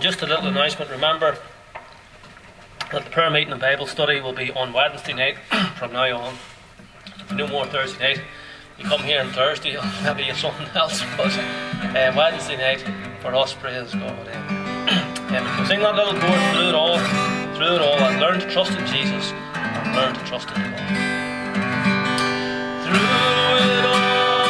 And just a little announcement, remember that the prayer meeting and Bible study will be on Wednesday night from now on. No more Thursday night. You come here on Thursday, maybe it's something else, but Wednesday night for us, praise God. Sing that little chorus through it all, and learn to trust in Jesus, and learn to trust in God. Through it all.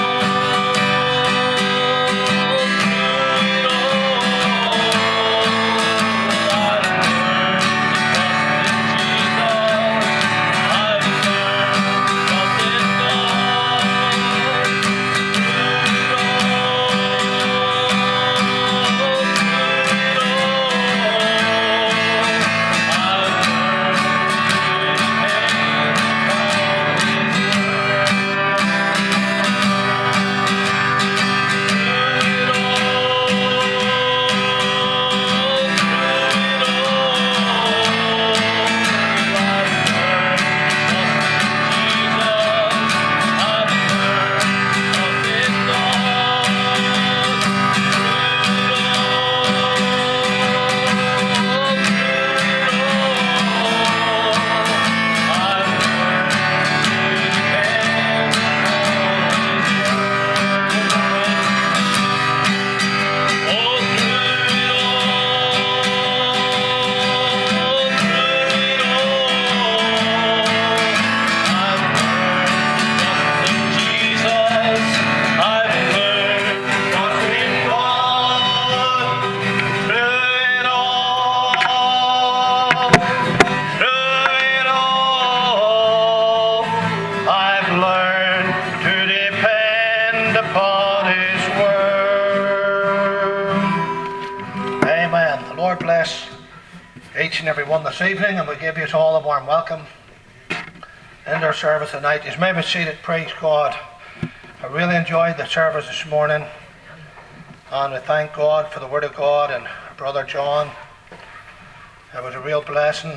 And everyone this evening, and we give you all a warm welcome in our service tonight. You may be seated, praise God. I really enjoyed the service this morning, and we thank God for the Word of God and Brother John. It was a real blessing,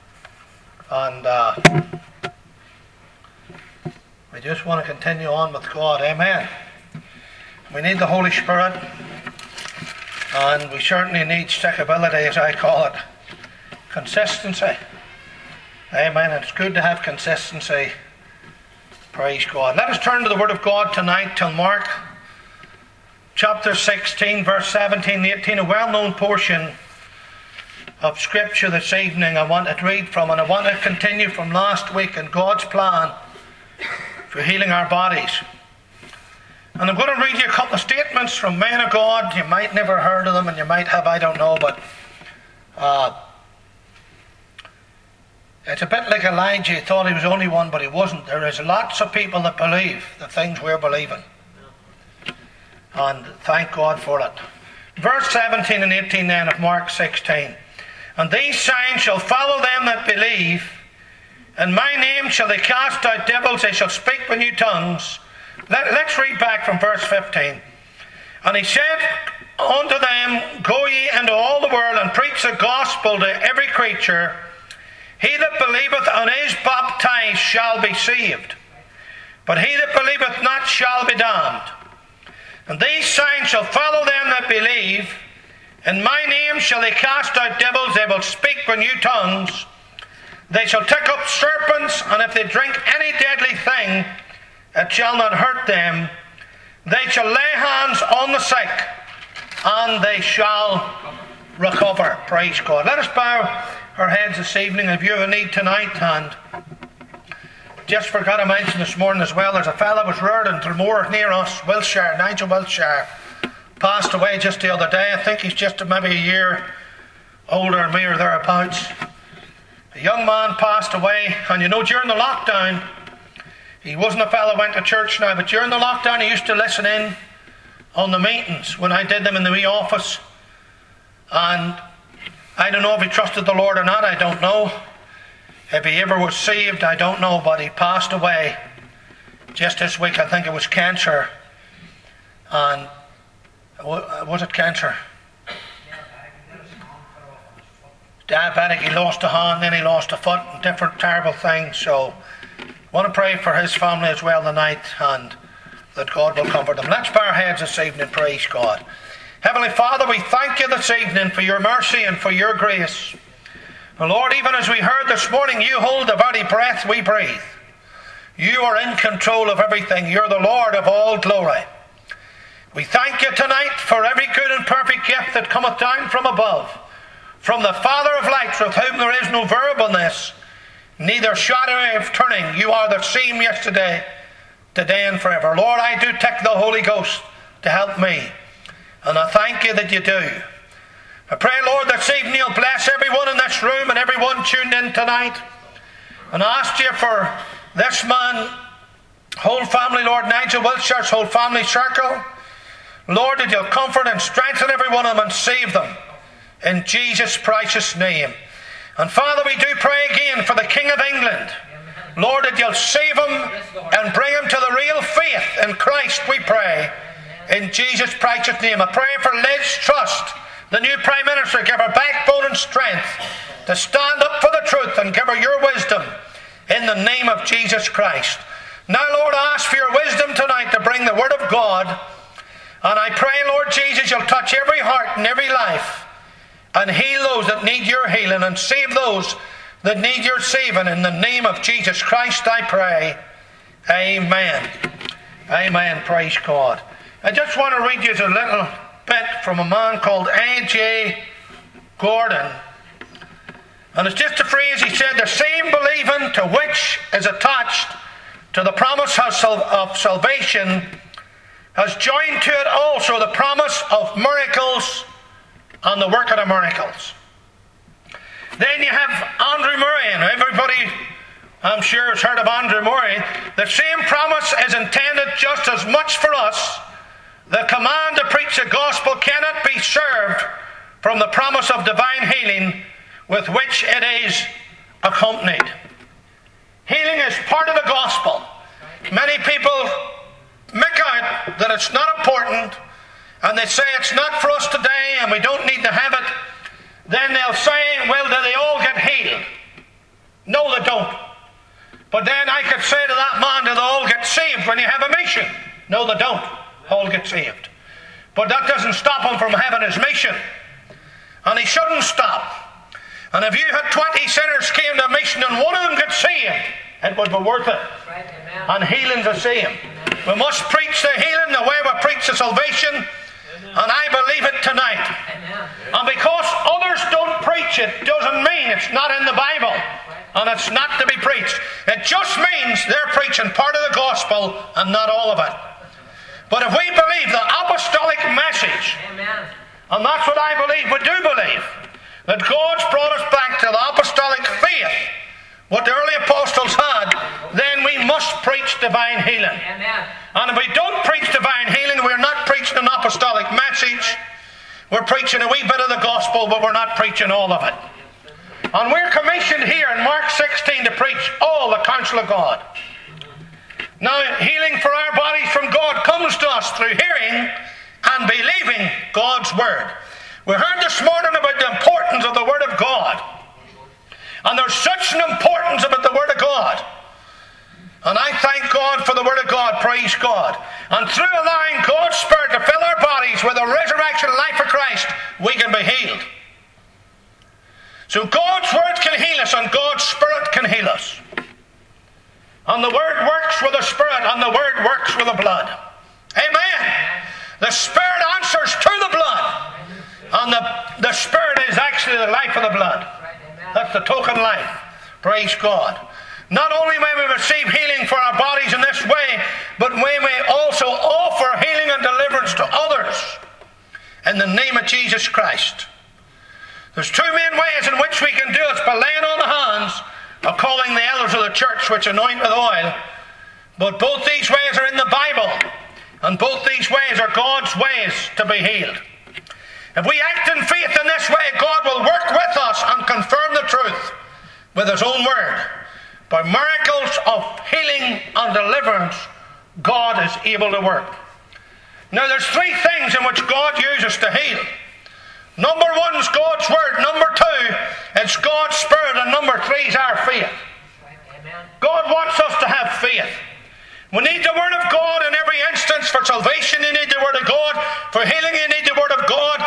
and we just want to continue on with God. Amen. We need the Holy Spirit, and we certainly need stickability, as I call it. Consistency. Amen. It's good to have consistency. Praise God. Let us turn to the Word of God tonight till Mark chapter 16, verse 17 and 18, a well-known portion of Scripture this evening I want to read from, and I want to continue from last week in God's plan for healing our bodies. And I'm going to read you a couple of statements from men of God. You might never heard of them, and you might have, I don't know, but it's a bit like Elijah. He thought he was the only one, but he wasn't. There is lots of people that believe the things we're believing. And thank God for it. Verse 17 and 18 then of Mark 16. And these signs shall follow them that believe. In my name shall they cast out devils. They shall speak with new tongues. Let's read back from verse 15. And he said unto them, Go ye into all the world and preach the gospel to every creature. He that believeth and is baptized shall be saved, but he that believeth not shall be damned. And these signs shall follow them that believe. In my name shall they cast out devils. They will speak with new tongues. They shall take up serpents, and if they drink any deadly thing, it shall not hurt them. They shall lay hands on the sick, and they shall recover. Praise God. Let us bow our heads this evening. If you have a need tonight, and just forgot to mention this morning as well, there's a fellow was reared in Drumore near us, Wiltshire, Nigel Wiltshire, passed away just the other day. I think he's just maybe a year older than me or thereabouts. A young man passed away, and you know, during the lockdown, he wasn't a fellow who went to church now, but during the lockdown he used to listen in on the meetings when I did them in the wee office. And I don't know if he trusted the Lord or not, I don't know. If he ever was saved, I don't know, but he passed away just this week. I think it was cancer. And was it cancer? Diabetic, he lost a hand, then he lost a foot, and different terrible things. So I want to pray for his family as well tonight, and that God will comfort them. Let's bow our heads this evening, praise God. Heavenly Father, we thank you this evening for your mercy and for your grace. And Lord, even as we heard this morning, you hold the very breath we breathe. You are in control of everything. You're the Lord of all glory. We thank you tonight for every good and perfect gift that cometh down from above, from the Father of lights, with whom there is no variableness, neither shadow of turning. You are the same yesterday, today, and forever. Lord, I do take the Holy Ghost to help me, and I thank you that you do. I pray, Lord, this evening you'll bless everyone in this room and everyone tuned in tonight. And I ask you for this man, whole family, Lord, Nigel Wiltshire's whole family circle. Lord, that you'll comfort and strengthen every one of them and save them in Jesus' precious name. And Father, we do pray again for the King of England. Lord, that you'll save him and bring him to the real faith in Christ, we pray, in Jesus' precious name. I pray for Liz Truss, the new Prime Minister. Give her backbone and strength to stand up for the truth, and give her your wisdom in the name of Jesus Christ. Now, Lord, I ask for your wisdom tonight to bring the Word of God. And I pray, Lord Jesus, you'll touch every heart and every life and heal those that need your healing and save those that need your saving. In the name of Jesus Christ, I pray. Amen. Amen. Praise God. I just want to read you a little bit from a man called A.J. Gordon. And it's just a phrase. He said, the same believing to which is attached to the promise of salvation has joined to it also the promise of miracles and the work of the miracles. Then you have Andrew Murray, and everybody, I'm sure, has heard of Andrew Murray. The same promise is intended just as much for us. The command to preach the gospel cannot be served from the promise of divine healing with which it is accompanied. Healing is part of the gospel. Many people make out that it's not important, and they say it's not for us today and we don't need to have it. Then they'll say, well, do they all get healed? No, they don't. But then I could say to that man, do they all get saved when you have a mission? No, they don't all get saved. But that doesn't stop him from having his mission. And he shouldn't stop. And if you had 20 sinners came to a mission and one of them got saved, it would be worth it. Right, and healing's the same. We must preach the healing the way we preach the salvation. And I believe it tonight. And because others don't preach it doesn't mean it's not in the Bible and it's not to be preached. It just means they're preaching part of the gospel and not all of it. But if we believe the apostolic message, and that's what I believe, we do believe, that God's brought us back to the apostolic faith, what the early apostles had, then we must preach divine healing. Amen. And if we don't preach divine healing, we're not preaching an apostolic message. We're preaching a wee bit of the gospel, but we're not preaching all of it. And we're commissioned here in Mark 16 to preach all the counsel of God. Now, healing for our bodies from God comes to us through hearing and believing God's Word. We heard this morning about the importance of the Word of God. And there's such an importance about the Word of God. And I thank God for the Word of God, praise God. And through allowing God's Spirit to fill our bodies with the resurrection life of Christ, we can be healed. So God's Word can heal us, and God's Spirit can heal us. And the Word works with the Spirit, and the Word works with the blood. Amen. The Spirit answers to the blood. And the Spirit is actually the life of the blood. That's the token life. Praise God. Not only may we receive healing for our bodies in this way, but we may also offer healing and deliverance to others in the name of Jesus Christ. There's two main ways in which we can do it. It's by laying on the hands or calling the elders of the church, which anoint with oil. But both these ways are in the Bible, and both these ways are God's ways to be healed. If we act in faith in this way, God will work with us and confirm the truth with His own Word. By miracles of healing and deliverance, God is able to work. Now there's three things in which God uses to heal. Number one is God's Word. Number two, it's God's Spirit. And number three is our faith. God wants us to have faith. We need the Word of God in every instance. For salvation, you need the Word of God. For healing, you need the Word of God.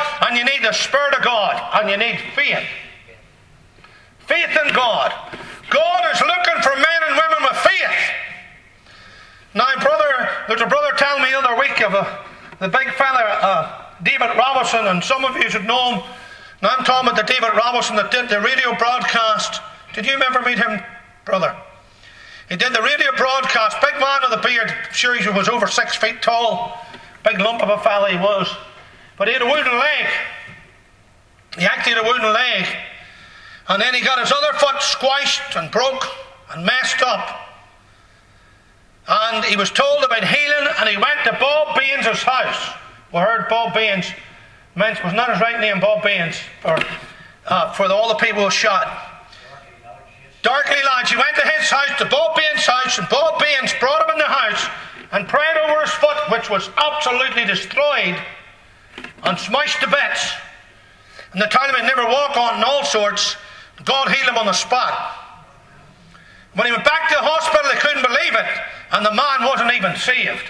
and you need the Spirit of God, and you need faith. Faith in God. God is looking for men and women with faith. Now, there's a brother telling me the other week of the big fella, David Robinson, and some of you should know him. Now, I'm talking about the David Robinson that did the radio broadcast. Did you ever meet him, brother? He did the radio broadcast. Big man with a beard. I'm sure he was over 6 feet tall. Big lump of a fella he was. But he had a wooden leg. He actually had a wooden leg. And then he got his other foot squashed and broke and messed up. And he was told about healing, and he went to Bob Baines' house. We heard Bob Baines mentioned, was not his right name, Bob Baines, for all the people who shot. Darkley Lodge. He went to his house, to Bob Baines' house, and Bob Baines brought him in the house and prayed over his foot, which was absolutely destroyed and smashed to bits. And they told him he'd never walk on and all sorts. God healed him on the spot. When he went back to the hospital, they couldn't believe it, and the man wasn't even saved.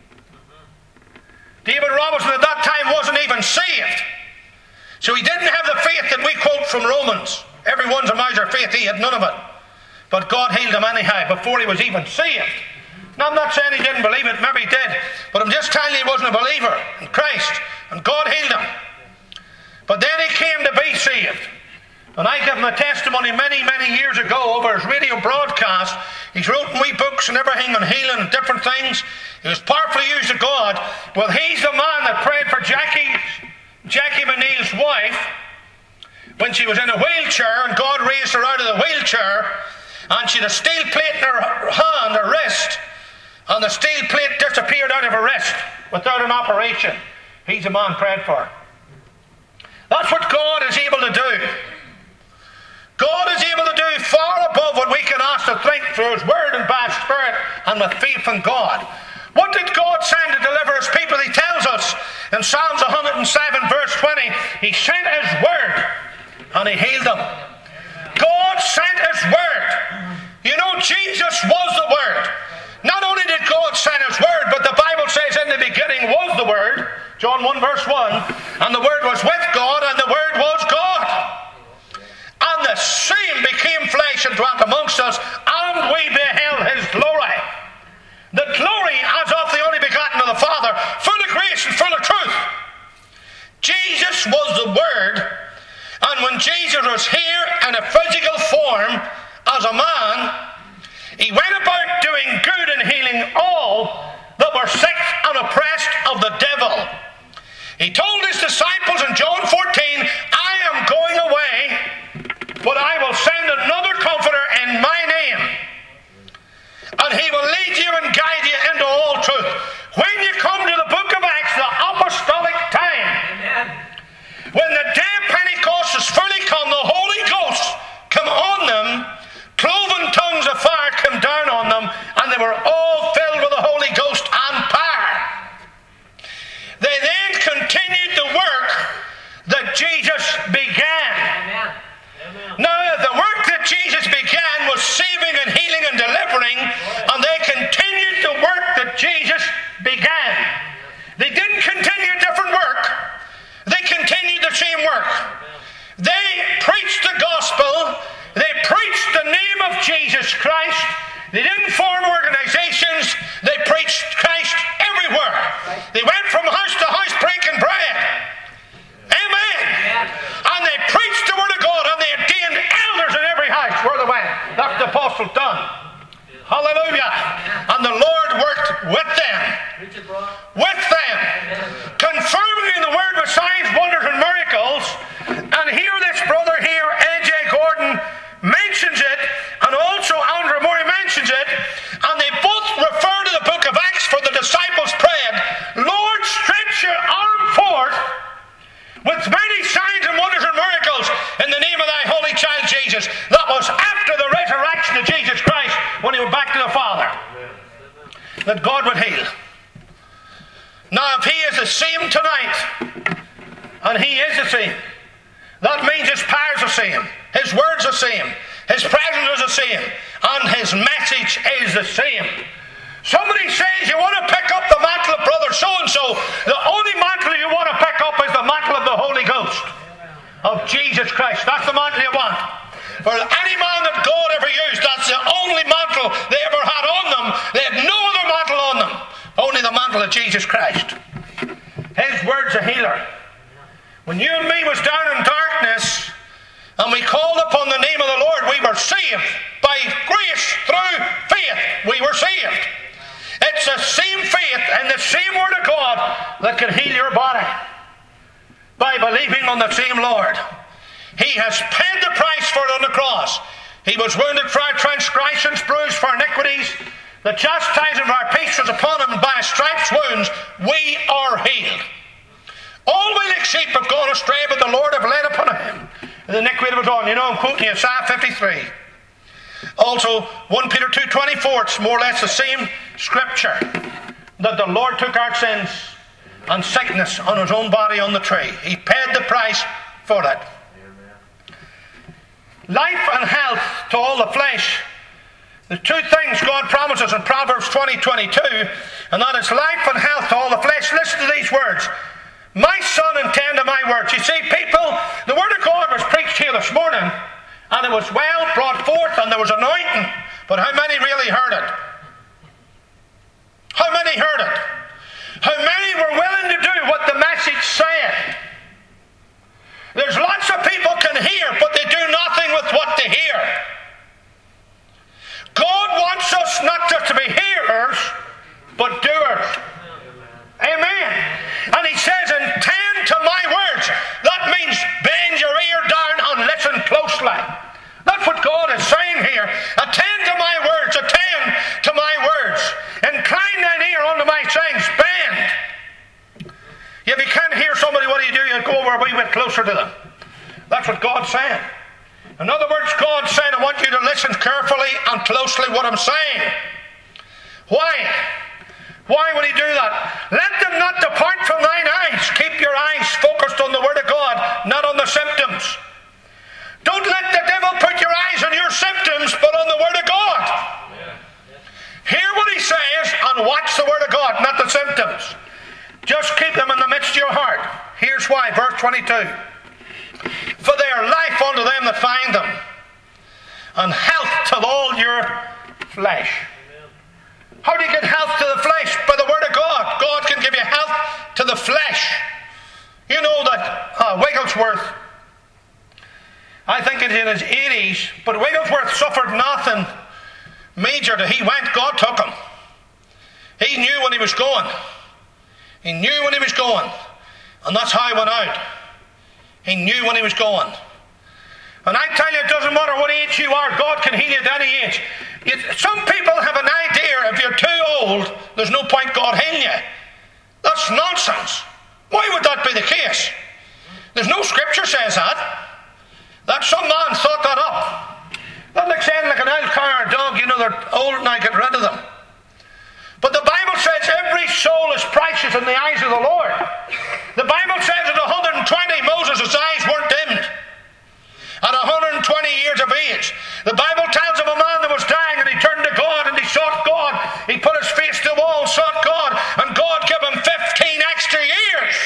David Robinson at that time wasn't even saved. So he didn't have the faith that we quote from Romans. Everyone's a measure of faith. He had none of it. But God healed him anyhow before he was even saved. Now, I'm not saying he didn't believe it. Maybe he did. But I'm just telling you he wasn't a believer in Christ. And God healed him. But then he came to be saved. And I gave him a testimony many, many years ago over his radio broadcast. He's written wee books and everything on healing and different things. He was powerfully used of God. Well, he's the man that prayed for Jackie Manil's wife when she was in a wheelchair, and God raised her out of the wheelchair, and she had a steel plate in her hand, her wrist, and the steel plate disappeared out of her wrist without an operation. He's the man prayed for. That's what God is able to do. God is able to do far above what we can ask to think through His Word and by His Spirit and with faith in God. What did God send to deliver His people? He tells us in Psalms 107 verse 20, He sent His Word and He healed them. God sent His Word. You know, Jesus was the Word. Not only did God send His Word, but the Bible says in the beginning was the Word, John 1 verse 1, and the Word was with God, and the Word was God. And the same became flesh and dwelt amongst us, and we beheld His glory. The glory as of the only begotten of the Father, full of grace and full of truth. Jesus was the Word, and when Jesus was here in a physical form as a man, He went about doing good and healing all that were sick and oppressed of the devil. He told His disciples in John 14, I am going away, but I will send another Comforter in my name, and He will lead you and guide you into all truth. When you come to the book of Acts, the apostolic time, amen, when the day of Pentecost is fully come, the Holy Ghost come on them, cloven tongues of fire came down on them, and they were all filled with the Holy Ghost and power. They then continued the work that Jesus began. Amen. Now, the work that Jesus began was saving and healing and delivering, and they continued the work that Jesus began. They didn't continue a different work. They continued the same work. They preached the gospel. They preached the name of Jesus Christ. They didn't form organizations. They preached Christ everywhere. They went from house to house breaking bread. Amen. And they preached the Word of God, and they ordained elders in every house where they went. That's the apostles done. Hallelujah. And the Lord worked with them. With them. Confirming in the Word with signs, wonders, and miracles. And here this brother here, A.J. Gordon, mentions it, and also Andrew Murray mentions it, and they both refer to the book of Acts for the disciples prayed, Lord, stretch your arm forth with many signs and wonders and miracles in the name of thy holy child Jesus. That was after the resurrection of Jesus Christ when He went back to the Father, that God would heal. Now, if He is the same tonight, and He is the same, that means His power is the same, His word's the same, His presence is the same, and His message is the same. Somebody says you want to pick up the mantle of brother so-and-so. The only mantle you want to pick take up is the mantle of the Holy Ghost of Jesus Christ. That's the mantle you want. For any man that God ever used, that's the only mantle they ever had on them. They had no other mantle on them. Only the mantle of Jesus Christ. His word's a healer. When you and me was down in darkness and we called upon the name of the Lord, we were saved. By grace, through faith, we were saved. It's the same faith and the same word of God that can heal your body. By believing on the same Lord. He has paid the price for it on the cross. He was wounded for our transgressions, bruised for iniquities. The chastisement of our peace was upon him, and by his stripes' wounds we are healed. All we like sheep have gone astray, but the Lord hath laid upon him the iniquity of us all. You know, I'm quoting Isaiah 53. Also, 1 Peter 2:24, it's more or less the same scripture, that the Lord took our sins and sickness on his own body on the tree. He paid the price for it. Life and health to all the flesh. The two things God promises in Proverbs 20:22, and that is life and health to all the flesh. Listen to these words. My son, attend to my words. You see, people, the word of God was preached here this morning, and it was well brought forth, and there was anointing. But how many really heard it? How many heard it? How many were willing to do what the message said? There's lots of people can hear, but they do nothing with what they hear. God wants us not just to be hearers, but doers. Amen. And he says, attend to my words. That means bend your ear down and listen closely. That's what God is saying here. Attend to my words. Attend to my words. Incline thine ear unto my sayings. Bend. If you can't hear somebody, what do? You go over a wee bit closer to them. That's what God's saying. In other words, God's saying, I want you to listen carefully and closely what I'm saying. Why? Why would he do that? Let them not depart from thine eyes. Keep your eyes focused on the Word of God, not on the symptoms. Don't let the devil put your eyes on your symptoms, but on the Word of God. Hear what he says and watch the Word of God, not the symptoms. Just keep them in the midst of your heart. Here's why, verse 22. For they are life unto them that find them, and health to all your flesh. How do you get health to the flesh? By the Word of God. God can give you health to the flesh. You know that Wigglesworth, I think it's in his 80s, but Wigglesworth suffered nothing major. He went, God took him. He knew when he was going. He knew when he was going. And that's how he went out. He knew when he was going. And I tell you, it doesn't matter what age you are, God can heal you at any age. Some people have an idea, if you're too old, there's no point God healing you. That's nonsense. Why would that be the case? There's no scripture says that. That some man thought that up. That's like saying like an old car or a dog, you know, they're old and I get rid of them. But the Bible says every soul is precious in the eyes of the Lord. The Bible says at 120, Moses' eyes weren't dimmed. At 120 years of age. The Bible tells of a man that was dying and he turned to God and he sought God. He put his face to the wall and sought God. And God gave him 15 extra years.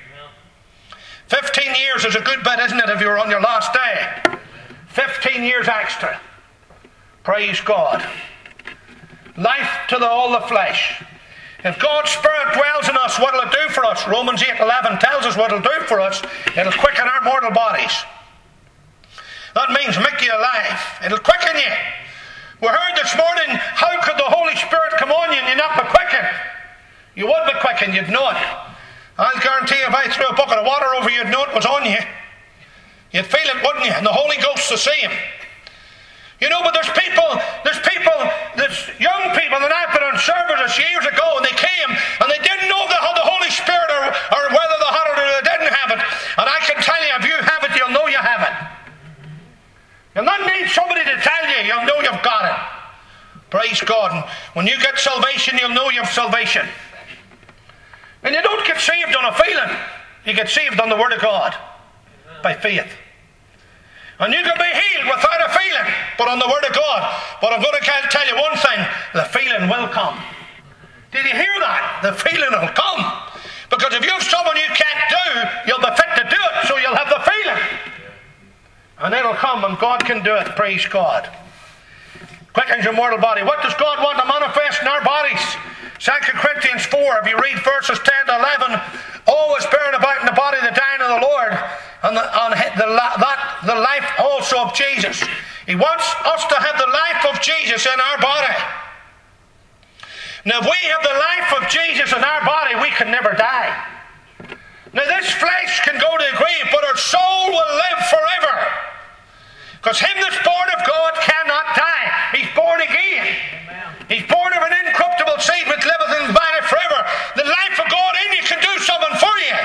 15 years is a good bit, isn't it, if you're on your last day? 15 years extra. Praise God. Life to all the flesh. If God's Spirit dwells in us, what will it do for us? Romans 8:11 tells us what it'll do for us. It'll quicken our mortal bodies. That means make you alive. It'll quicken you. We heard this morning, how could the Holy Spirit come on you and you not be quickened? You would be quickened, you'd know it. I'll guarantee if I threw a bucket of water over you, you'd know it was on you. You'd feel it, wouldn't you? And the Holy Ghost's the same. You know, but there's young people that I've been on services years ago, and they came and they didn't know they had the Holy Spirit or whether they had it or they didn't have it. And I can tell you, if you have it, you'll know you have it. You'll not need somebody to tell you, you'll know you've got it. Praise God. And when you get salvation, you'll know you have salvation. And you don't get saved on a feeling. You get saved on the Word of God. By faith. And you can be healed without a feeling, but on the Word of God. But I'm going to tell you one thing, the feeling will come. Did you hear that? The feeling will come. Because if you have someone you can't do, you'll be fit to do it, so you'll have the feeling. And it'll come, and God can do it. Praise God. Quickens your mortal body. What does God want to manifest in our bodies? 2 Corinthians 4, if you read verses 10 to 11, always bearing about in the body the dying of the Lord, and the life also of Jesus. He wants us to have the life of Jesus in our body. Now, if we have the life of Jesus in our body, we can never die. Now, this flesh can go to the grave, but our soul will live forever. Because him that's born of God cannot die. He's born again. Amen. He's born of an incorruptible seed which liveth in the body forever. The life of God in you can do something for you.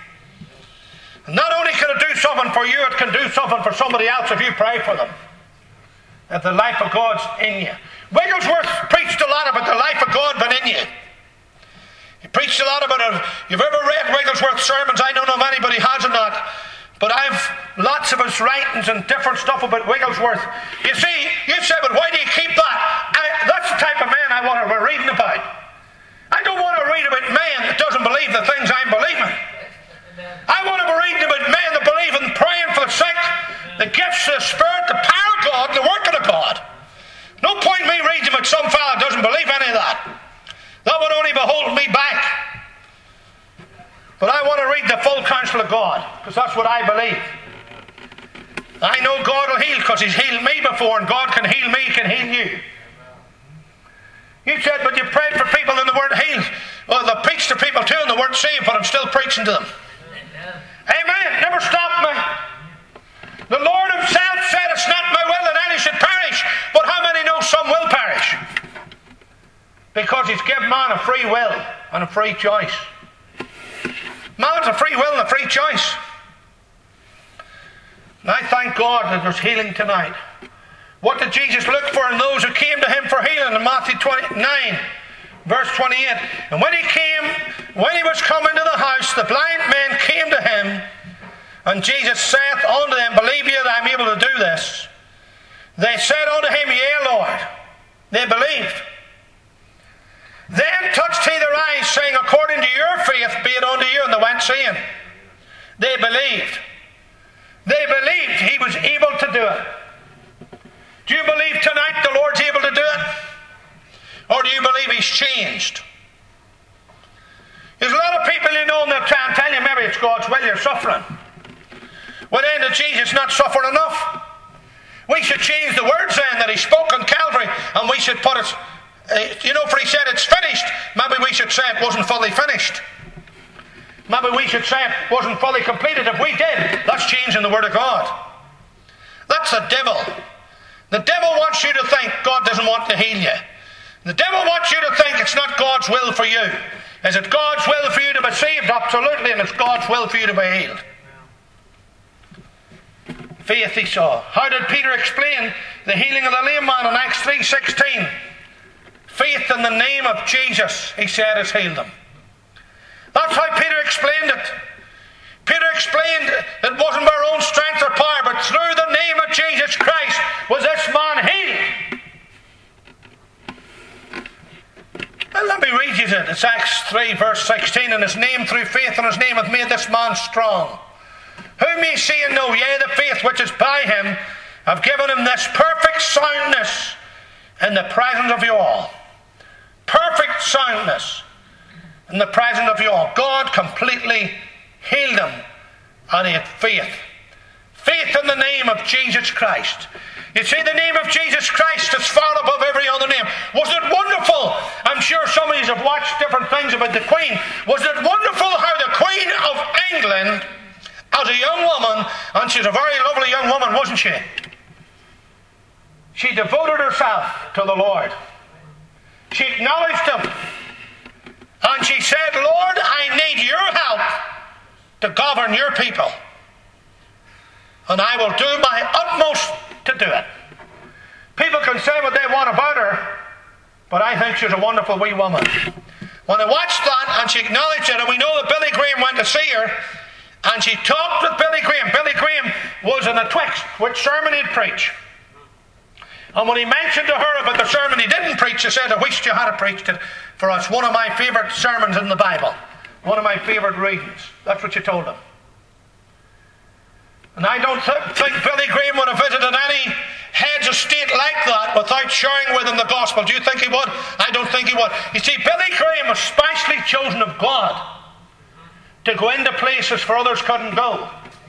And not only can it do something for you, it can do something for somebody else if you pray for them. That the life of God's in you. Wigglesworth preached a lot about the life of God being in you. He preached a lot about it. You've ever read Wigglesworth's sermons? I don't know if anybody has or not. But I've lots of his writings and different stuff about Wigglesworth. You see, you say, but why do you keep that? That's the type of man I want to be reading about. I don't want to read about man that doesn't believe the things I'm believing. I want to be reading about men that believe in praying for the sick, the gifts of the Spirit, the power of God, the working of God. No point in me reading about some fella that doesn't believe any of that. That would only be holding me back. But I want to read the full counsel of God, because that's what I believe. I know God will heal, because he's healed me before, and God can heal me, can heal you. You said, but you prayed for people and they weren't healed. Well, they preached to people too and they weren't saved, but I'm still preaching to them. Amen. Never stopped me. The Lord himself said, it's not my will that any should perish, but how many know some will perish? Because he's given man a free will and a free choice. Man's a free will and a free choice. And I thank God that there's healing tonight. What did Jesus look for in those who came to him for healing? In Matthew 29, verse 28. And when he was come into the house, the blind men came to him, and Jesus saith unto them, believe ye that I am able to do this? They said unto him, yea, Lord. They believed. Then touched he their eyes, saying, according to your faith be it unto you. And they went seeing. They believed. They believed he was able to do it. Do you believe tonight the Lord's able to do it? Or do you believe he's changed? There's a lot of people you know, and they'll try and tell you maybe it's God's will you're suffering. Well, then did Jesus not suffer enough? We should change the words then that he spoke on Calvary, and we should put it, for he said it's finished. Maybe we should say it wasn't fully finished. Maybe we should say it wasn't fully completed. If we did, that's changing the word of God. That's the devil. The devil wants you to think God doesn't want to heal you. The devil wants you to think it's not God's will for you. Is it God's will for you to be saved? Absolutely, and it's God's will for you to be healed. Faith he saw. How did Peter explain the healing of the lame man in Acts 3:16? Faith in the name of Jesus, he said, has healed him. That's how Peter explained it. Peter explained it wasn't by our own strength or power, but through the name of Jesus Christ was this man healed. Well, let me read you it. It's Acts 3 verse 16. And his name, through faith in his name, hath made this man strong. Whom ye see and know, yea, the faith which is by him, have given him this perfect soundness in the presence of you all. Perfect soundness in the presence of you all. God completely healed him, and he had faith. Faith in the name of Jesus Christ. You see, the name of Jesus Christ is far above every other name. Wasn't it wonderful? I'm sure some of you have watched different things about the Queen. Wasn't it wonderful how the Queen of England, as a young woman, and she's a very lovely young woman, wasn't she? She devoted herself to the Lord. She acknowledged him. And she said, Lord, I need your help to govern your people. And I will do my utmost to do it. People can say what they want about her, but I think she's a wonderful wee woman. When I watched that and she acknowledged it, and we know that Billy Graham went to see her, and she talked with Billy Graham. Billy Graham was in the twixt which sermon he'd preach. And when he mentioned to her about the sermon he didn't preach, he said, I wished you had preached it for us. One of my favourite sermons in the Bible. One of my favourite readings. That's what you told him. And I don't think Billy Graham would have visited any heads of state like that without sharing with them the gospel. Do you think he would? I don't think he would. You see, Billy Graham was specially chosen of God to go into places where others couldn't go.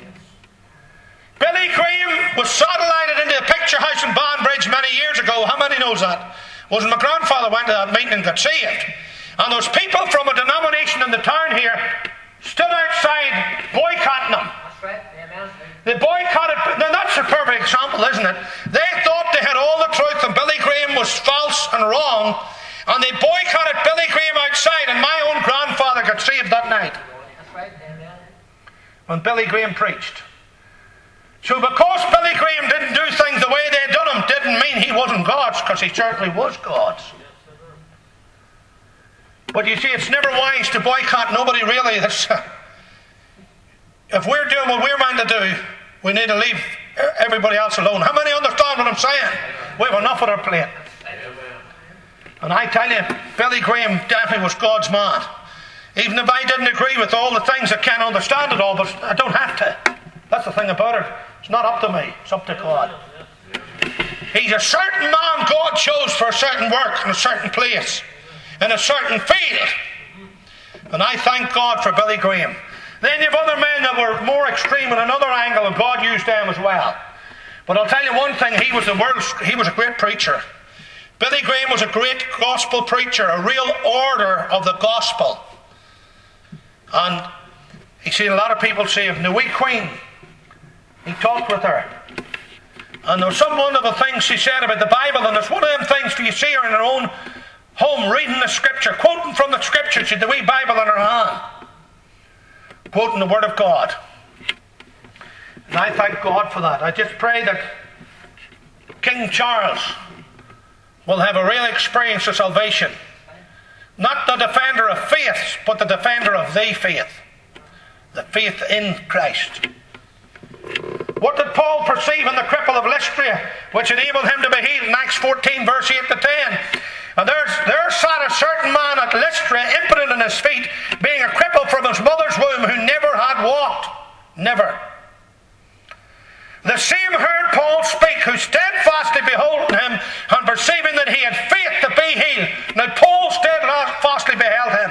Billy Graham was satellited into a picture house in Banbridge many years ago. How many knows that? Was my grandfather went to that meeting and got saved. And those people from a denomination in the town here stood outside boycotting him. That's right. Amen. They boycotted. Now that's a perfect example, isn't it? They thought they had all the truth and Billy Graham was false and wrong, and they boycotted Billy Graham outside, and my own grandfather got saved that night. That's right. Amen. When Billy Graham preached. So because Billy Graham didn't do things the way they'd done them, didn't mean he wasn't God's, because he certainly was God's. But you see, it's never wise to boycott nobody really. If we're doing what we're meant to do, we need to leave everybody else alone. How many understand what I'm saying? We have enough on our plate. And I tell you, Billy Graham definitely was God's man. Even if I didn't agree with all the things, I can't understand it all, but I don't have to. That's the thing about it. It's not up to me. It's up to God. He's a certain man God chose for a certain work in a certain place, in a certain field. And I thank God for Billy Graham. Then you have other men that were more extreme in another angle, and God used them as well. But I'll tell you one thing, he was a great preacher. Billy Graham was a great gospel preacher, a real order of the gospel. And you see a lot of people say of the wee queen, he talked with her. And there was some wonderful things she said about the Bible, and there's one of them things, do you see her in her own home reading the scripture, quoting from the scripture. She had the wee Bible in her hand, quoting the word of God. And I thank God for that. I just pray that King Charles will have a real experience of salvation. Not the defender of faiths, but the defender of the faith. The faith in Christ. What did Paul perceive in the cripple of Lystra, which enabled him to be healed in Acts 14, verse 8 to 10? And there sat a certain man at Lystra, impotent in his feet, being a cripple from his mother's womb, who never had walked. Never. The same heard Paul speak, who steadfastly beholding him, and perceiving that he had faith to be healed. Now Paul steadfastly beheld him.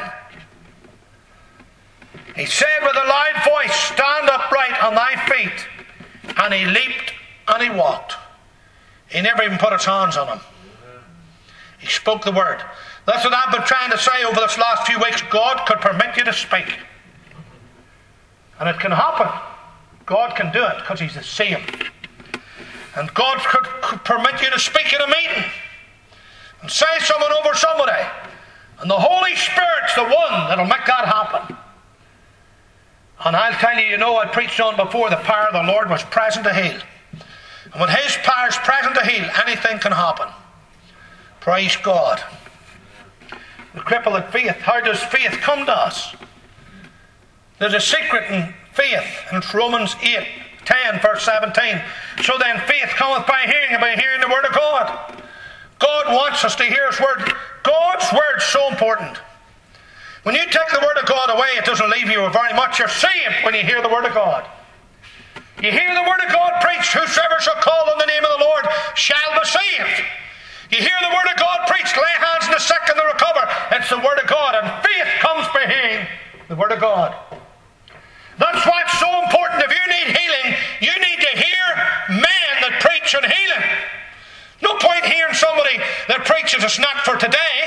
He said with a loud voice, stand upright on thy feet. And he leaped and he walked. He never even put his hands on him. He spoke the word. That's what I've been trying to say over this last few weeks. God could permit you to speak. And it can happen. God can do it because he's the same. And God could permit you to speak in a meeting and say something over somebody. And the Holy Spirit's the one that'll make that happen. And I'll tell you, I preached on before, the power of the Lord was present to heal. And when his power is present to heal, anything can happen. Praise God. The cripple of faith. How does faith come to us? There's a secret in faith, and it's Romans 8:10, verse 17. So then faith cometh by hearing, and by hearing the word of God. God wants us to hear his word. God's word is so important. When you take the word of God away, it doesn't leave you very much. You're saved when you hear the word of God. You hear the word of God preached, whosoever shall call on the name of the Lord shall be saved. You hear the word of God preached, lay hands on the sick and they recover. It's the word of God, and faith comes by hearing the word of God. That's why it's so important. If you need healing, you need to hear men that preach on healing. No point hearing somebody that preaches it's not for today.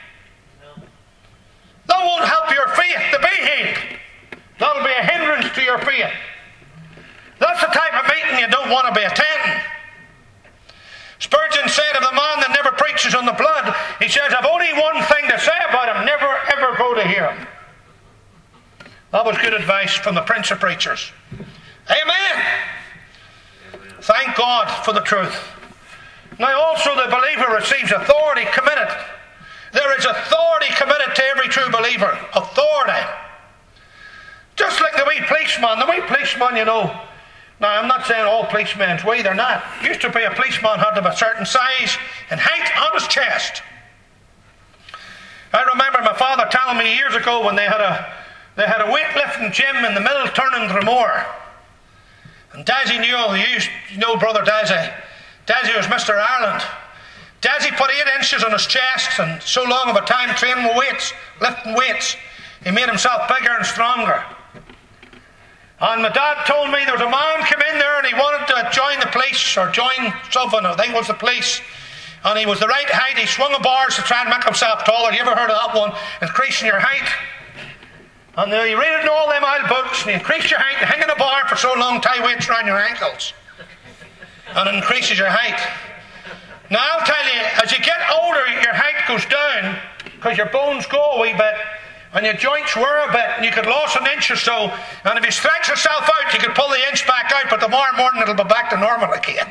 That won't help your faith to be healed. That'll be a hindrance to your faith. That's the type of meeting you don't want to be attending. Spurgeon said of the man that never preaches on the blood, he says, I've only one thing to say about him, never ever go to hear him. That was good advice from the Prince of Preachers. Amen. Thank God for the truth. Now also the believer receives authority committed. There is authority committed to every true believer. Authority. Just like the wee policeman. The wee policeman, Now, I'm not saying all policemen's way, they're not. Used to be a policeman had to be a certain size and height on his chest. I remember my father telling me years ago when they had they had a weightlifting gym in the middle turning Dromore. And Dazzy Newell, you know Brother Dazzy. Dazzy was Mr. Ireland. Dazzy put 8 inches on his chest, and so long of a time training with weights, lifting weights, he made himself bigger and stronger. And my dad told me there was a man came in there and he wanted to join the police, or join something, I think it was the police. And he was the right height, he swung a bars to try and make himself taller. You ever heard of that one? Increasing your height. And you read it in all them old books, and you increase your height, hang in a bar for so long, tie weights around your ankles. And it increases your height. Now I'll tell you, as you get older, your height goes down, because your bones go a wee bit, and your joints wear a bit, and you could lose an inch or so, and if you stretch yourself out, you could pull the inch back out, but tomorrow morning it'll be back to normal again.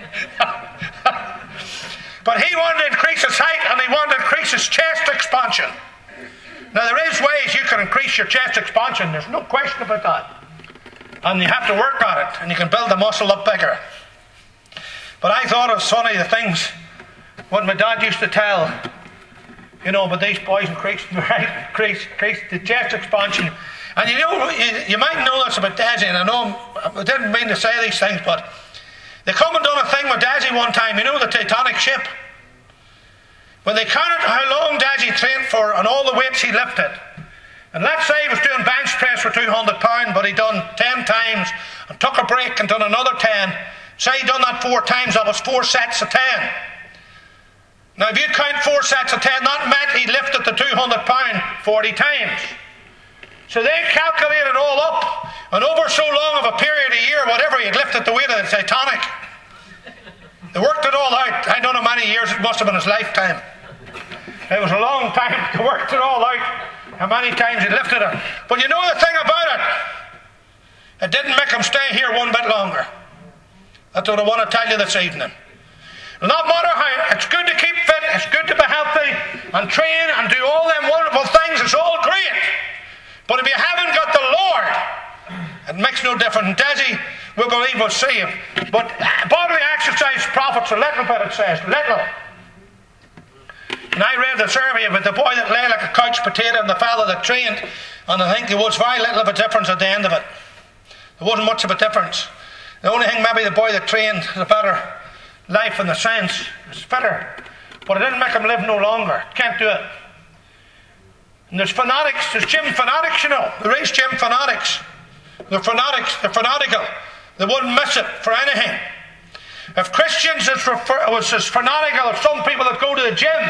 But he wanted to increase his height, and he wanted to increase his chest expansion. Now there is ways you can increase your chest expansion, there's no question about that. And you have to work at it, and you can build the muscle up bigger. But I thought it was funny, the things what my dad used to tell, you know, but these boys increased the chest expansion. And you know, you might know this about Dazzy, and I know I didn't mean to say these things, but they come and done a thing with Dazzy one time, you know, the Titanic ship. When they counted how long Dazzy trained for and all the weights he lifted, and let's say he was doing bench press for 200 pounds, but he done 10 times and took a break and done another 10. Say he done that 4 times, that was 4 sets of 10. Now if you count 4 sets of 10, that meant he lifted the 200 pound 40 times. So they calculated it all up, and over so long of a period of year, whatever, he'd lifted the weight of the Titanic. They worked it all out. I don't know how many years, it must have been his lifetime. It was a long time. They worked it all out, how many times he lifted it. But you know the thing about it? It didn't make him stay here one bit longer. That's what I want to tell you this evening. No matter how, it's good to keep fit, it's good to be healthy, and train, and do all them wonderful things, it's all great. But if you haven't got the Lord, it makes no difference. And Dazzy, we believe, was saved. But bodily exercise profits a little bit, it says, little. And I read the survey about the boy that lay like a couch potato and the fellow that trained, and I think there was very little of a difference at the end of it. There wasn't much of a difference. The only thing maybe the boy that trained had a better life in the sense, it's fitter. But it didn't make him live no longer. Can't do it. And there's fanatics, there's gym fanatics, you know. There is gym fanatics. They're fanatics, they're fanatical. They wouldn't miss it for anything. If Christians was as fanatical as some people that go to the gym,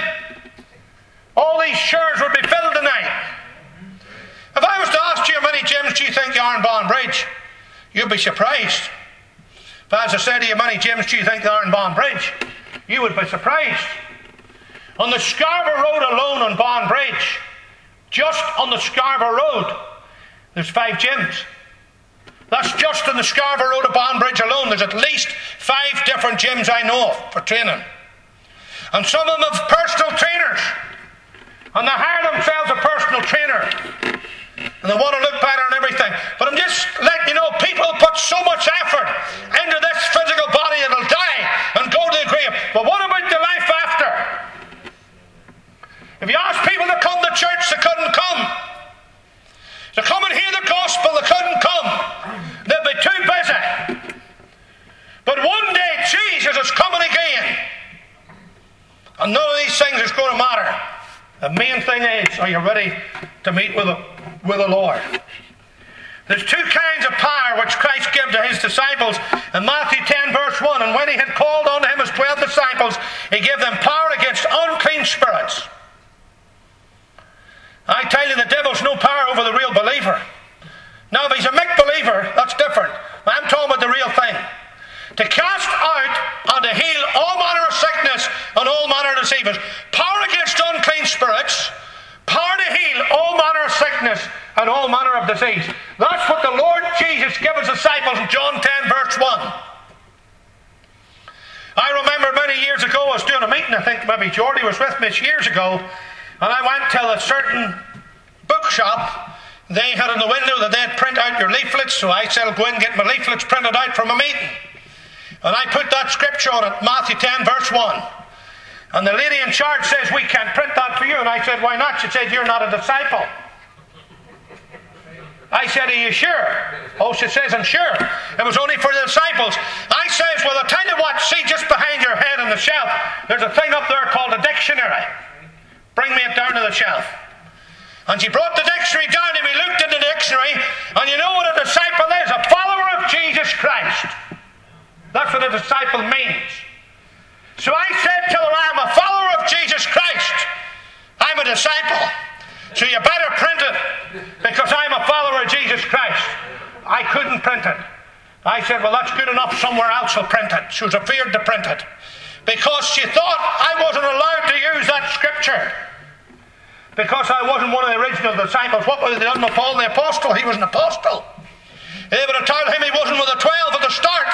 all these chairs would be filled tonight. If I was to ask you how many gyms do you think there are in Bonnybridge, you'd be surprised. If I was to say to you how many gyms do you think there are in Bonnybridge, you would be surprised. On the Scarborough Road alone in Bonnybridge, just on the Scarborough Road, there's 5 gyms. That's just on the Scarborough Road of Bonnybridge alone. There's at least 5 different gyms I know of for training. And some of them have personal trainers. And they hire themselves a personal trainer. And they want to look better and everything. But I'm just letting you know, people put so much effort into this physical body it'll die and go to the grave. But what about the life after? If you ask people to come to church, they couldn't come. To come and hear the gospel, they couldn't come. They'd be too busy. But one day Jesus is coming again. And none of these things is going to matter. The main thing is, are you ready to meet with the Lord? There's 2 kinds of power which Christ gave to his disciples in Matthew 10 verse 1. And when he had called unto him his 12 disciples, he gave them power against unclean spirits. I tell you, the devil's no power over the real believer. Now, if he's a make-believer, that's different. I'm talking about the real thing. To cast out and to heal all manner of sickness and all manner of diseases. Power against unclean spirits. Power to heal all manner of sickness and all manner of disease. That's what the Lord Jesus gave his disciples in John 10 verse 1. I remember many years ago, I was doing a meeting, I think maybe Geordie was with me years ago, and I went to a certain bookshop. They had in the window that they'd print out your leaflets, so I said, I'll go in and get my leaflets printed out from a meeting. And I put that scripture on it, Matthew 10 verse 1. And the lady in charge says, we can't print that for you. And I said, why not? She said, you're not a disciple. I said, are you sure? Oh, she says, I'm sure. It was only for the disciples. I says, well, I'll tell you what, see just behind your head on the shelf, there's a thing up there called a dictionary. Bring me it down to the shelf. And she brought the dictionary down and we looked in the dictionary, and you know what a disciple is? A follower of Jesus Christ. That's what a disciple means. So I said to her, I'm a follower of Jesus Christ. I'm a disciple. So you better print it, because I'm a follower of Jesus Christ. I couldn't print it. I said, well, that's good enough. Somewhere else will print it. She was afraid to print it, because she thought I wasn't allowed to use that scripture, because I wasn't one of the original disciples. What would they done with Paul the Apostle? He was an apostle. They would have told him he wasn't with the 12 at the start.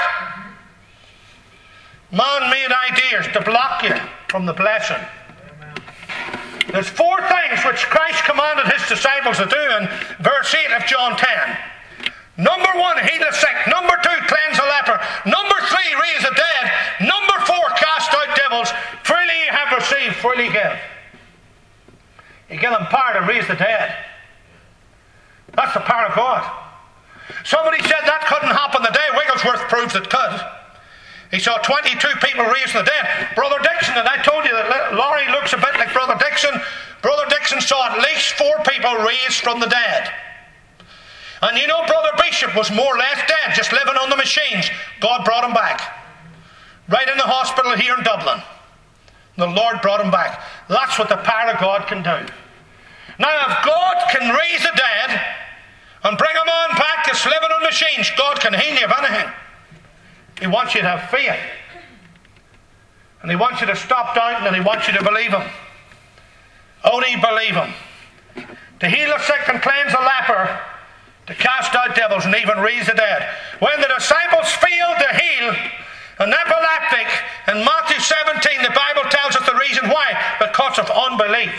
Man-made ideas to block you from the blessing. There's 4 things which Christ commanded his disciples to do in verse 8 of John 10. Number 1, heal the sick. Number 2, cleanse the leper. Number 3, raise the dead. Number 4, cast out devils. Freely you have received, freely give. You give them power to raise the dead. That's the power of God. Somebody said that couldn't happen the day. Wigglesworth proves it could. He saw 22 people raised the dead. Brother Dixon, and I told you that Laurie looks a bit like Brother Dixon. Brother Dixon saw at least 4 people raised from the dead. And you know, Brother Bishop was more or less dead, just living on the machines. God brought him back. Right in the hospital here in Dublin. The Lord brought him back. That's what the power of God can do. Now, if God can raise the dead and bring a man back that's living on machines, God can heal you of anything. He wants you to have faith. And he wants you to stop doubting, and he wants you to believe him. Only believe him. To heal the sick and cleanse the leper, to cast out devils and even raise the dead. When the disciples failed to heal an epileptic in Matthew 17, the Bible tells us the reason why. Because of unbelief.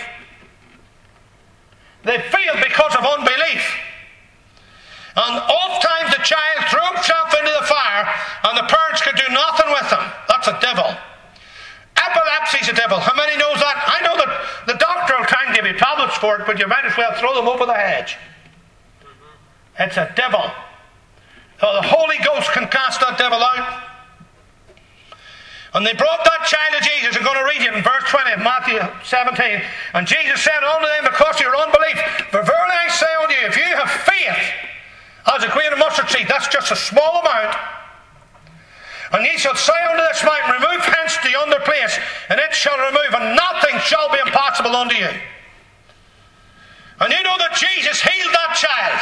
They failed because of unbelief. And oftentimes the child threw himself into the fire and the parents could do nothing with him. That's a devil. Epilepsy's a devil. How many knows that? I know that the doctor will try and give you tablets for it, but you might as well throw them over the hedge. It's a devil. So the Holy Ghost can cast that devil out. And they brought that child to Jesus. I'm going to read it in verse 20 of Matthew 17. And Jesus said unto them, because of your unbelief, for verily I say unto you, if you have faith as a grain of mustard seed, that's just a small amount, and ye shall say unto this mountain, remove hence to yonder place, and it shall remove, and nothing shall be impossible unto you. And you know that Jesus healed that child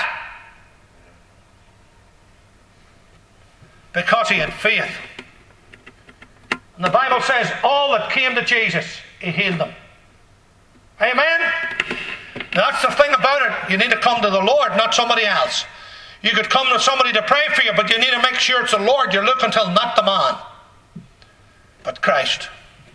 because he had faith. And the Bible says all that came to Jesus, he healed them. Amen? Now that's the thing about it. You need to come to the Lord, not somebody else. You could come to somebody to pray for you, but you need to make sure it's the Lord you're looking to, not the man, but Christ.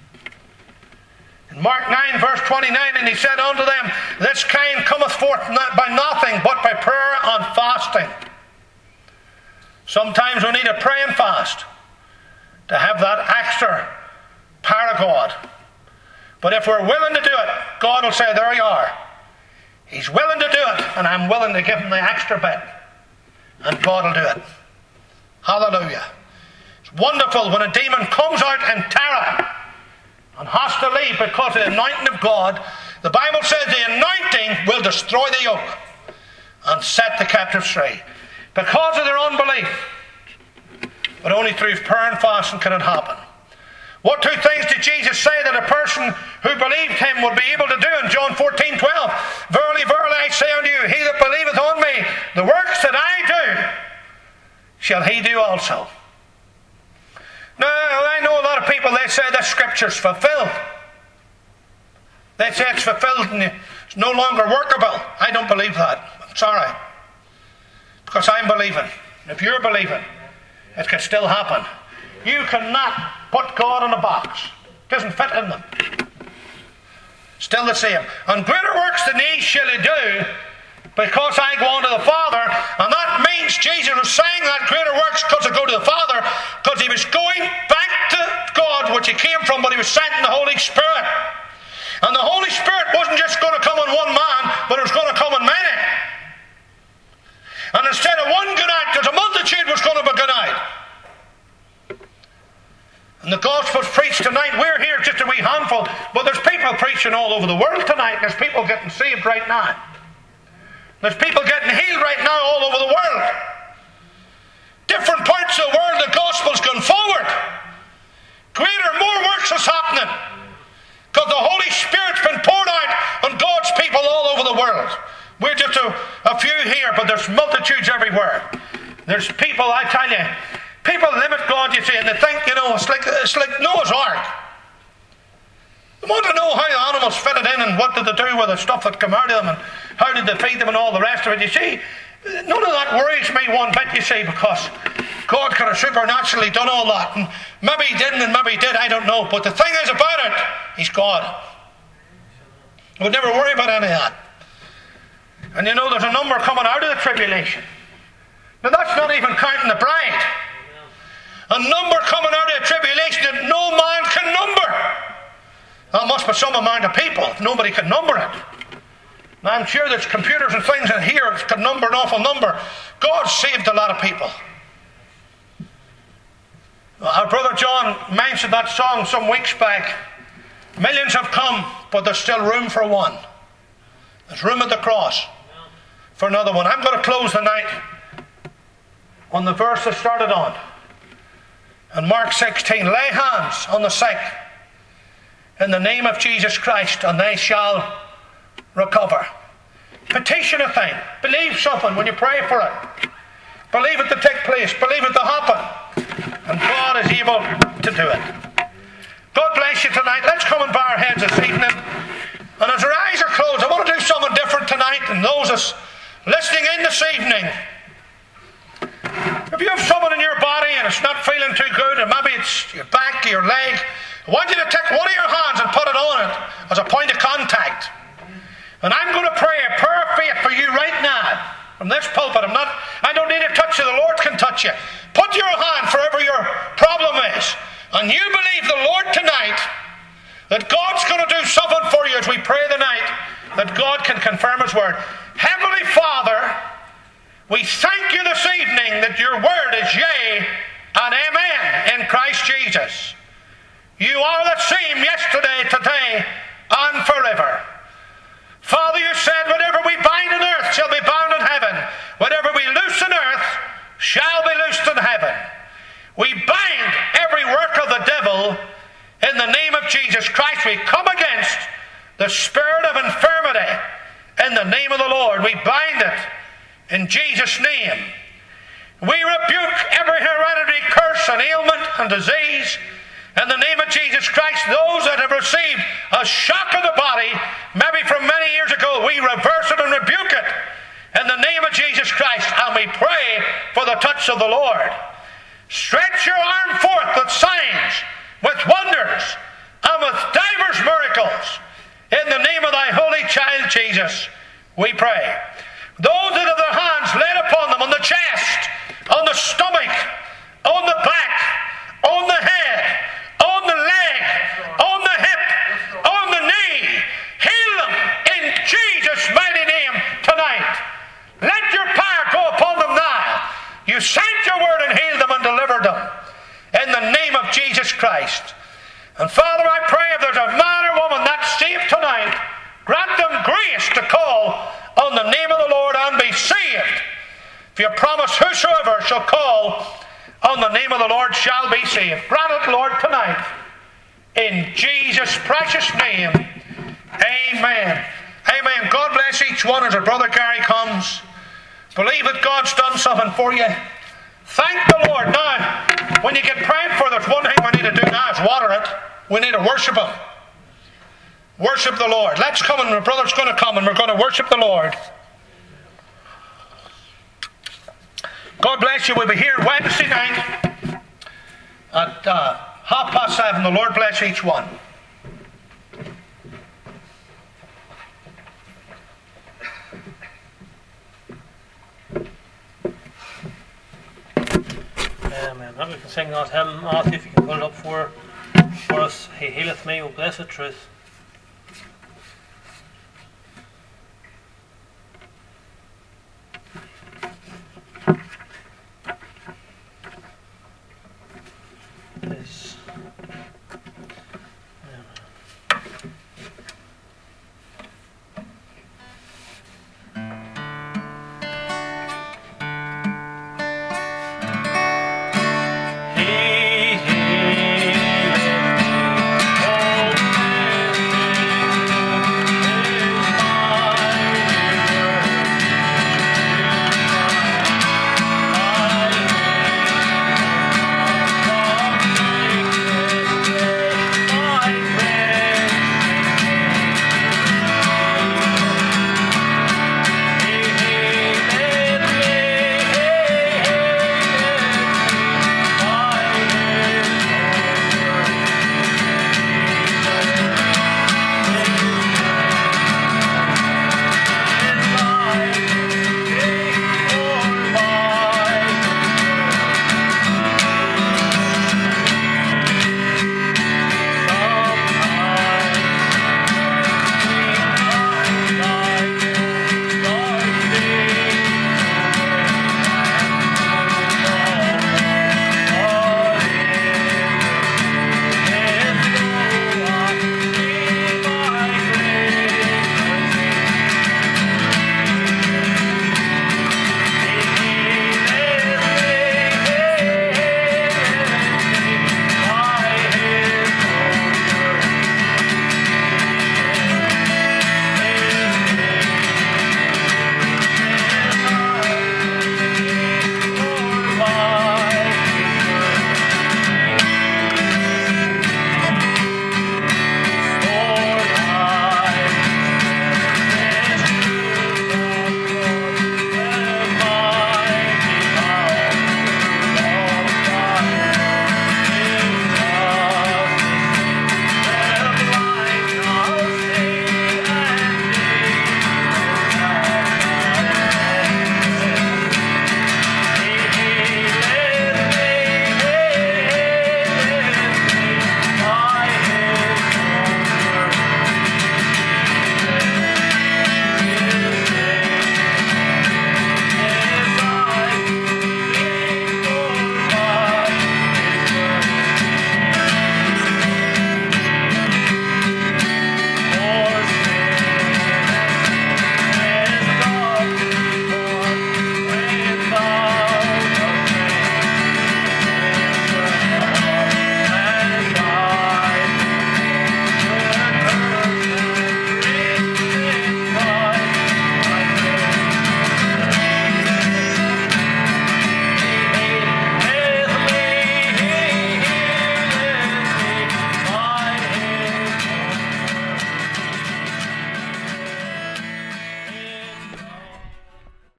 In Mark 9 verse 29, and he said unto them, this kind cometh forth by nothing but by prayer and fasting. Sometimes we need to pray and fast to have that extra power of God. But if we're willing to do it, God will say, there you are. He's willing to do it, and I'm willing to give him the extra bit. And God will do it. Hallelujah. It's wonderful when a demon comes out in terror and has to leave because of the anointing of God. The Bible says the anointing will destroy the yoke and set the captives free. Because of their unbelief. But only through prayer and fasting can it happen. What 2 things did Jesus say that a person who believed him would be able to do in John 14:12? Verily, verily, I say unto you, he that believeth on me, the works that I do, shall he do also. Now, I know a lot of people, they say this scripture's fulfilled. They say it's fulfilled and it's no longer workable. I don't believe that. I'm sorry. Because I'm believing. If you're believing, it can still happen. You cannot put God in a box. It doesn't fit in them. Still the same. And greater works than these shall he do, because I go unto the Father. And that means Jesus was saying that greater works because I go to the Father, because he was going back to God, which he came from, but he was sent in the Holy Spirit. And the Holy Spirit wasn't just going to come on one man, but it was going to come on many. And the gospel's preached tonight. We're here just a wee handful, but there's people preaching all over the world tonight. There's people getting saved right now. There's people getting healed right now all over the world. Different parts of the world, the gospel's gone forward. Greater, more works is happening. Because the Holy Spirit's been poured out on God's people all over the world. We're just a few here, but there's multitudes everywhere. There's people, I tell you, people limit God, you see, and they think, it's like Noah's Ark. They want to know how the animals fitted in and what did they do with the stuff that came out of them and how did they feed them and all the rest of it. You see, none of that worries me one bit, you see, because God could have supernaturally done all that. And maybe he didn't and maybe he did, I don't know. But the thing is about it, he's God. I would never worry about any of that. And there's a number coming out of the tribulation. Now that's not even counting the bride. A number coming out of the tribulation that no man can number. That must be some amount of people if nobody can number it. Now I'm sure there's computers and things in here that can number an awful number. God saved a lot of people. Our brother John mentioned that song some weeks back. Millions have come, but there's still room for one. There's room at the cross for another one. I'm going to close the night on the verse that started on. In Mark 16, lay hands on the sick in the name of Jesus Christ, and they shall recover. Petition a thing. Believe something when you pray for it. Believe it to take place. Believe it to happen. And God is able to do it. God bless you tonight. Let's come and bow our heads this evening. And as our eyes are closed, I want to do something different tonight. And those that's listening in this evening, if you have someone in your body and it's not feeling too good, and maybe it's your back or your leg, I want you to take one of your hands and put it on it as a point of contact. And I'm going to pray a prayer of faith for you right now. From this pulpit, I don't need to touch you. The Lord can touch you. Put your hand wherever your problem is. And you believe the Lord tonight that God's going to do something for you as we pray tonight, that God can confirm His word. Heavenly Father, we thank you this evening that your word is yea and amen in Christ Jesus. You are the same yesterday, today, and forever. Father, you said, whatever we bind on earth shall be bound in heaven. Whatever we loose on earth shall be loosed in heaven. We bind every work of the devil in the name of Jesus Christ. We come against the spirit of infirmity in the name of the Lord. We bind it in Jesus' name. We rebuke every hereditary curse and ailment and disease in the name of Jesus Christ. Those that have received a shock of the body, maybe from many years ago, we reverse it and rebuke it in the name of Jesus Christ. And we pray for the touch of the Lord. Stretch your arm forth with signs, with wonders, and with divers miracles. In the name of thy holy child Jesus, we pray. Those that have their hands laid upon them, on the chest, on the stomach, on the back, on the head, on the leg, on the hip, on the knee, heal them in Jesus' mighty name tonight. Let your power go upon them now. You sent your word and healed them and delivered them in the name of Jesus Christ. And Father, I pray if there's a man or woman that's saved tonight, grant them grace to call on the name of the Lord and be saved. For you promise, whosoever shall call on the name of the Lord shall be saved. Grant it, Lord, tonight. In Jesus' precious name. Amen. Amen. God bless each one as our brother Gary comes. Believe that God's done something for you. Thank the Lord. Now, when you get prayed for, there's one thing we need to do now is water it. We need to worship Him. Worship the Lord. Let's come, and my brother's going to come and we're going to worship the Lord. God bless you. We'll be here Wednesday night at 7:30. The Lord bless each one. Amen. Now we can sing that hymn. Matthew, if you can put it up for us. He healeth me, O blessed truth.